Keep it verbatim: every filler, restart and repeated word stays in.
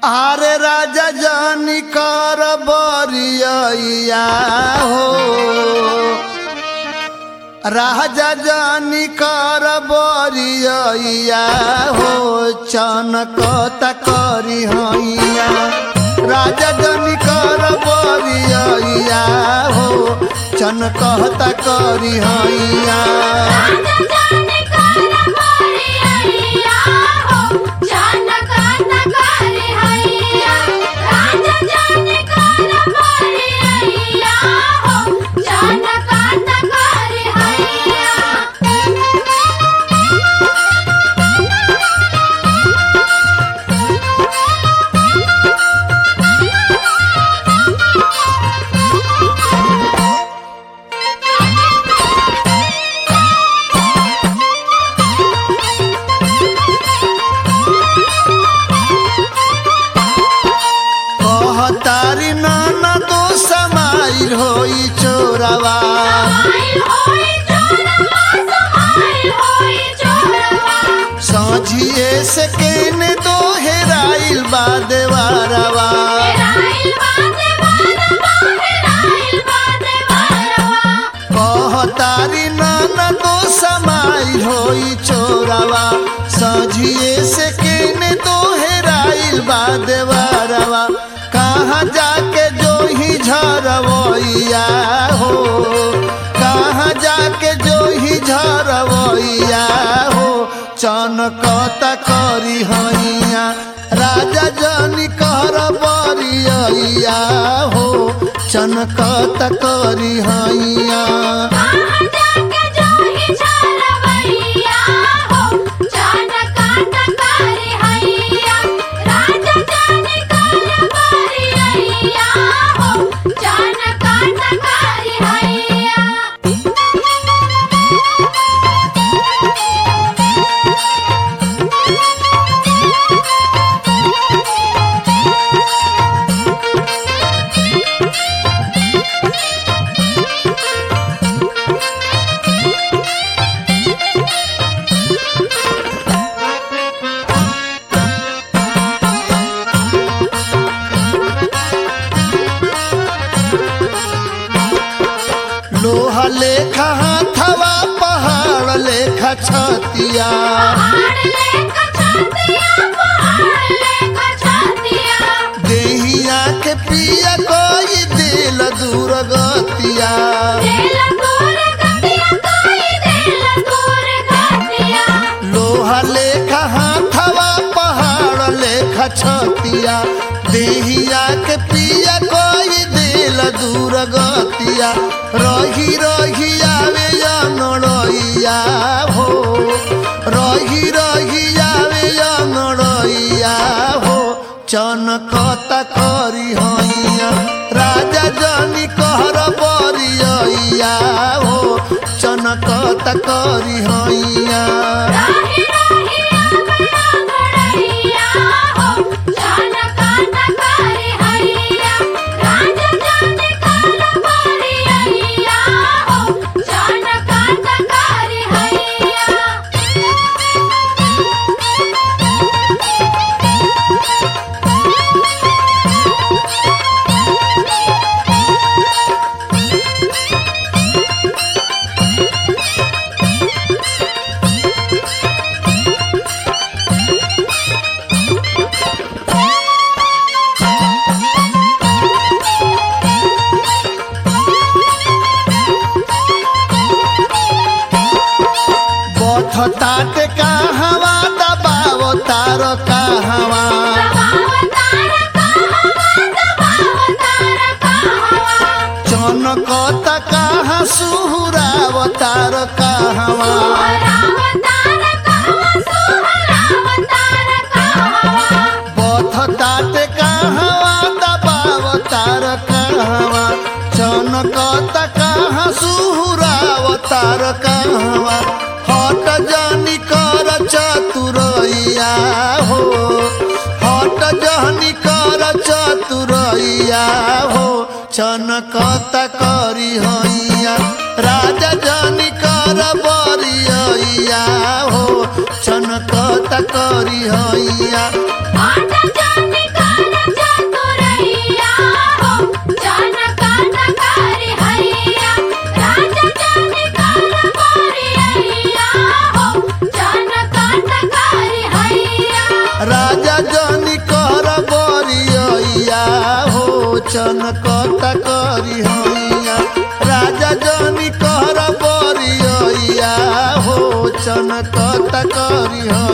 आरे राजा जानी कर बरिया हो राजा जानी कर बरिया हो चनकता करी हैया राजा जानी कर बरिया हो चनकता करी हैया तारी नाना दो समाइल होई चोरवा साझिए से केने दो हेराइल बादेवारवा कह तारी नाना दो समाइल होई चोरवा साझिए से केने दो हेराइल बादेवारवा कहाँ जाके जो ही झरवैया हो कहाँ जाके जो ही झरवैया हो चनकता करी हैया राजा जानी कर बरिया हो चनकता करी हैया लोहा लेखा हाथवा पहाड़ लेखा छतिया देहिया के पिया कोई दिल दूर गतिया लोहा लेखा हाथवा पहाड़ लेखा छतिया देहिया के पिया कोई दिल दूर गतिया रही रही आवे अंगड़ैया हो रही रही आवे अंगड़ैया हो चनकता करी हैया राजा जानी कर बरिया हो चनकता करी हैया ताटे कहवा दबावो तार कहवा चनकता कहाँ सुहुराव तार कहवा पथ ताटे कहवा दबाव तार कहवा चनकता कहाँ सुहुराव तार कहवा हट जानी कर चतुरैया हो हट जानी कर चतुरैया हो चनकता करी हैया राजा जानी कर बरिया हो चनकता करी हैया आटा जाने का सन कत करी